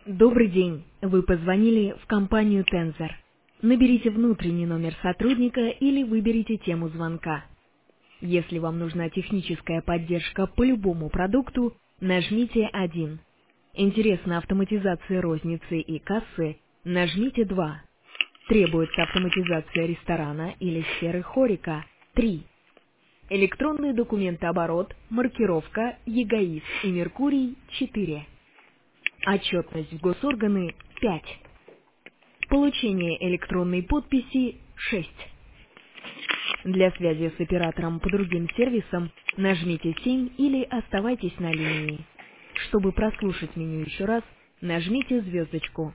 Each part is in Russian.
Добрый день. Вы позвонили в компанию Tensor. Наберите внутренний номер сотрудника или выберите тему звонка. Если вам нужна техническая поддержка по любому продукту, нажмите 1. Интересна автоматизация розницы и кассы, нажмите 2. Требуется автоматизация ресторана или сферы хорика, 3. Электронный документооборот, маркировка, ЕГАИС и Меркурий, 4. Отчетность в госорганы, 5. Получение электронной подписи, 6. Для связи с оператором по другим сервисам нажмите 7 или оставайтесь на линии. Чтобы прослушать меню еще раз, нажмите звездочку.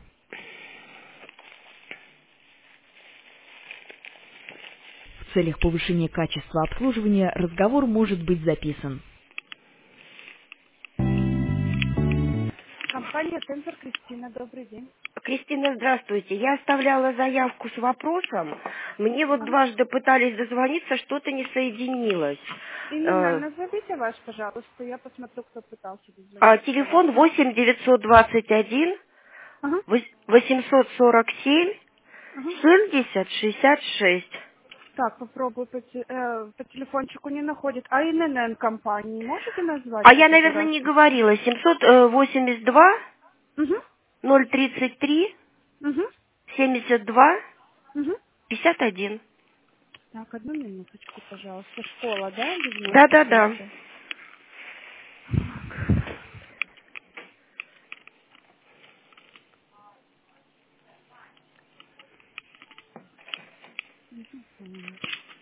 В целях повышения качества обслуживания разговор может быть записан. Компания Tensor, Кристина, добрый день. Кристина, здравствуйте. Я оставляла заявку с вопросом. Мне вот Ага. дважды пытались дозвониться, что-то не соединилось. Именно назовите ваш, пожалуйста, я посмотрю, кто пытался дозвониться вам. Телефон 8 921 Ага. 847 Ага. 70 66. Так, попробую по телефончику не находит. А ИНН компании можете назвать А я, хотя бы наверное, раз? не говорила. 782 Угу. 033 Угу. 72 Угу. 51. Так, одну минуточку, пожалуйста. Школа, да? Да-да-да. 96. Мгм.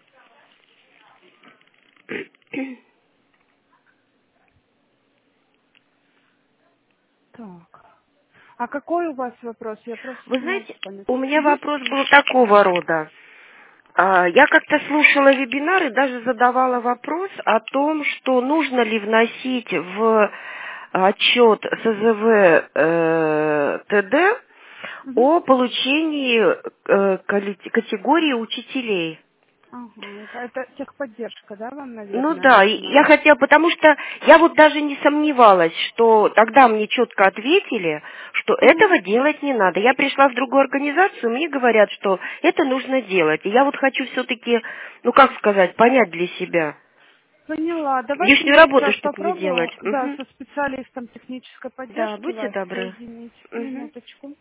Так. А какой у вас вопрос? Я просто Вы не могу знаете, понять. у меня Угу. вопрос был такого рода. Я как-то слушала вебинар и даже задавала вопрос о том, что нужно ли вносить в отчет СЗВ ТД Угу. о получении категории учителей. Ага. Это техподдержка, да, вам, Ну наверное, да, и я нужна? хотела, потому что я вот даже не сомневалась, что тогда мне четко ответили, что Угу. этого делать не надо. Я пришла в другую организацию, мне говорят, что это нужно делать. И я вот хочу все-таки, ну как сказать, понять для себя. Поняла. Давайте Лишнюю я работу, сейчас чтобы не попробую, делать. да, Мгм. со специалистом технической Да, поддержки будьте вас добры. соединить. Мгм. Минуточку.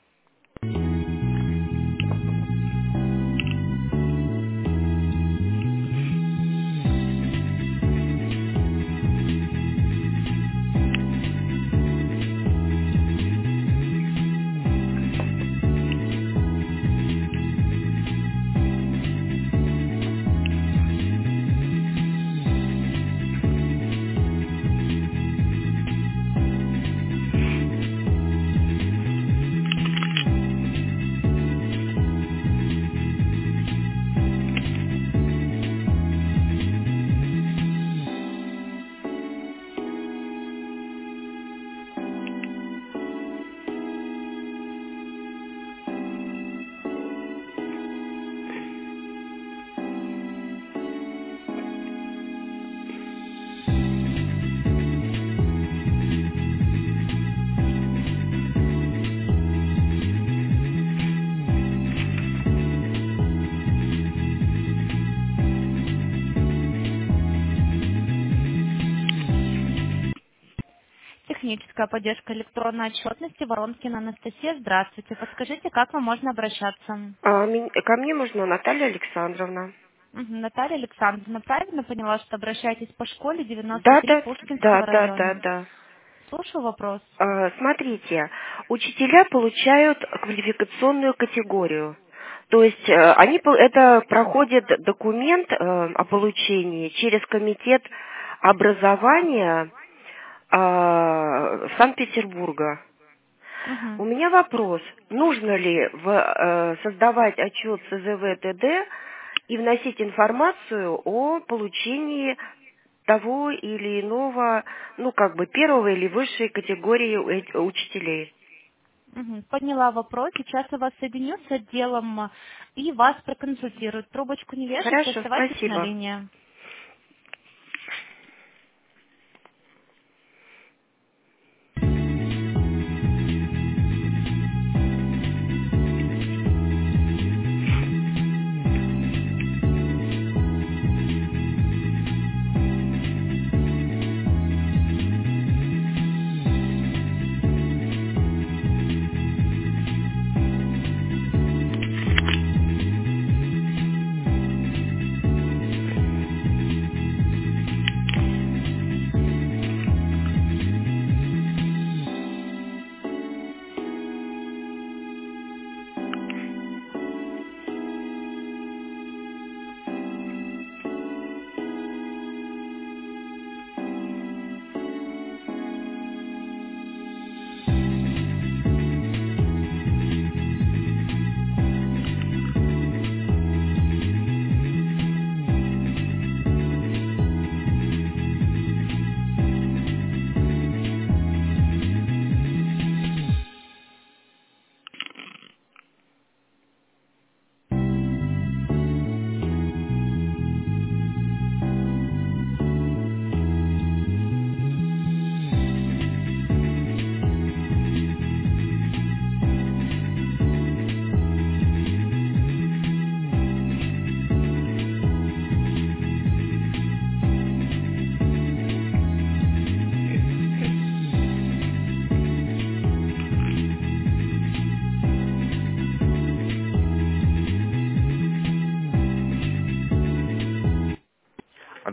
Техническая поддержка электронной отчетности Воронкина Анастасия. Здравствуйте. Подскажите, как вам можно обращаться? Ко мне можно Наталья Александровна. Наталья Александровна, правильно поняла, что обращаетесь по школе Да, 93 да, да, Пушкинского да, да, района? да. Слушаю вопрос. Смотрите, учителя получают квалификационную категорию. То есть это проходит документ о получении через комитет образования Санкт-Петербурга. У Мгм. меня вопрос, нужно ли создавать отчет СЗВ ТД и вносить информацию о получении того или иного, ну как бы первого или высшей категории учителей. Поняла вопрос. Сейчас я вас соединю с отделом и вас проконсультируют. Трубочку не вешайте, Хорошо, оставайтесь на спасибо. линии.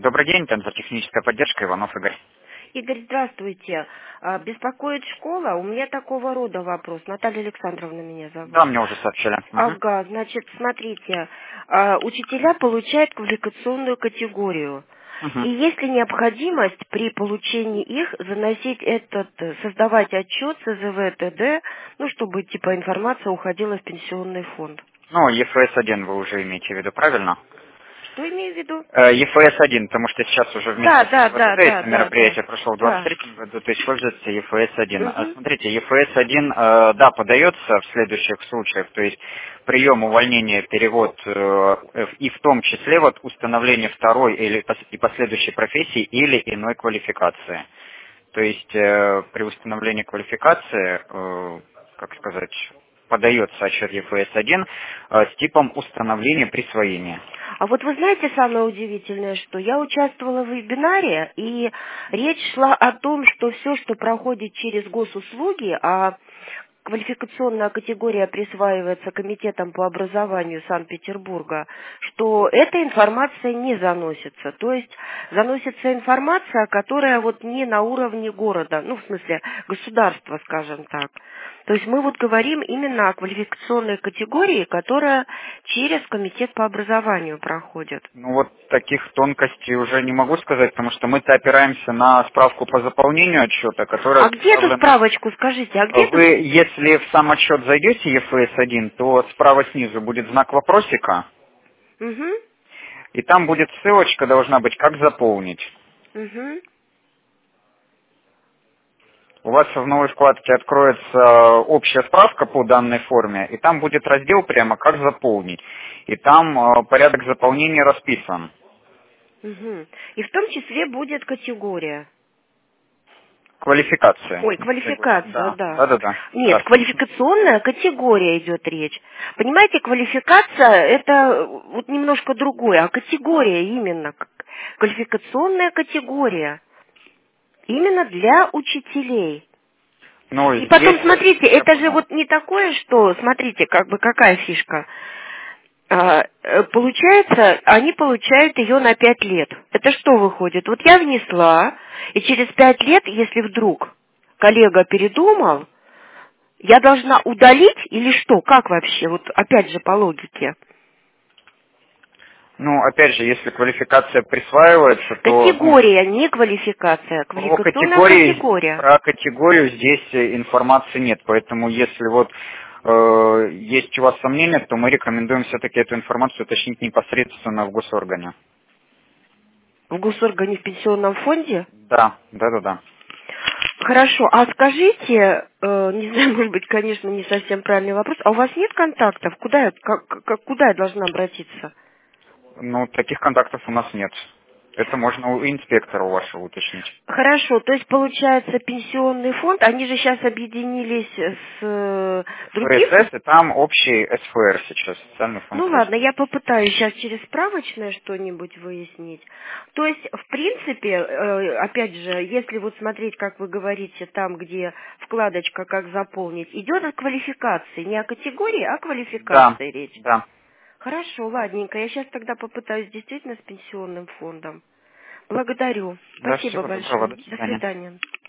Добрый день, Тензор, техническая поддержка, Иванов Игорь. Игорь, здравствуйте. Беспокоит школа? У меня такого рода вопрос. Наталья Александровна меня зовут. Да, мне уже сообщили. Ага, значит, смотрите, учителя получают квалификационную категорию. И есть ли необходимость при получении их заносить создавать отчет СЗВ ТД, чтобы типа информация уходила в пенсионный фонд? Ну, ЕФС-1 вы уже имеете в виду, правильно? Что имею в виду? ЕФС-1, потому что сейчас уже вместе с ЕФС мероприятие прошло в да. 23 году, то используется ЕФС-1. Угу. Смотрите, ЕФС-1, да, подается в следующих случаях, то есть прием, увольнение, перевод, и в том числе вот установление второй и последующей профессии или иной квалификации. То есть при установлении квалификации, как сказать, подается отчет ЕФС-1 с типом установления присвоения. А вот вы знаете самое удивительное, что я участвовала в вебинаре, и речь шла о том, что все, что проходит через госуслуги, а квалификационная категория присваивается Комитетом по образованию Санкт-Петербурга, что эта информация не заносится. То есть заносится информация, которая вот не на уровне города, в смысле государства, скажем так. То есть мы вот говорим именно о квалификационной категории, которая через Комитет по образованию проходит. Ну вот таких тонкостей уже не могу сказать, потому что мы-то опираемся на справку по заполнению отчета, которая... А где эту справочку, скажите? Вы, если в сам отчет зайдете ЕФС-1, то справа снизу будет знак вопросика, Угу. и там будет ссылочка, должна быть, как заполнить. Угу. У вас в новой вкладке откроется общая справка по данной форме, и там будет раздел прямо «Как заполнить». И там порядок заполнения расписан. Угу. И в том числе будет категория. Квалификация. Ой, квалификация, да. Да. Нет, квалификационная категория идет речь. Понимаете, квалификация это вот немножко другое, а категория именно, квалификационная категория. Именно для учителей. Ну, и потом, смотрите, это же вот не такое, что, смотрите, какая фишка. Получается, они получают ее на 5 лет. Это что выходит? Вот я внесла, и через 5 лет, если вдруг коллега передумал, я должна удалить или что? Как вообще? Вот опять же по логике. Ну, опять же, если квалификация присваивается, то... Категория, не квалификация, квалификационная категория. Про категорию здесь информации нет, поэтому если вот есть у вас сомнения, то мы рекомендуем все-таки эту информацию уточнить непосредственно в госоргане. В госоргане в пенсионном фонде? Да. Хорошо, а скажите, не знаю, может быть, конечно, не совсем правильный вопрос, а у вас нет контактов? Куда я должна обратиться? Ну, таких контактов у нас нет. Это можно у инспектора вашего уточнить. Хорошо, то есть получается пенсионный фонд, они же сейчас объединились с другим... ФСС, и там общий СФР сейчас, социальный фонд. Ну ладно, я попытаюсь сейчас через справочное что-нибудь выяснить. То есть, в принципе, опять же, если вот смотреть, как вы говорите, там, где вкладочка «Как заполнить», идет о квалификации, не о категории, а о квалификации речь. Да. Хорошо, ладненько. Я сейчас тогда попытаюсь действительно с пенсионным фондом. Благодарю. Да, Спасибо всего большое. доброго, до До свидания. свидания.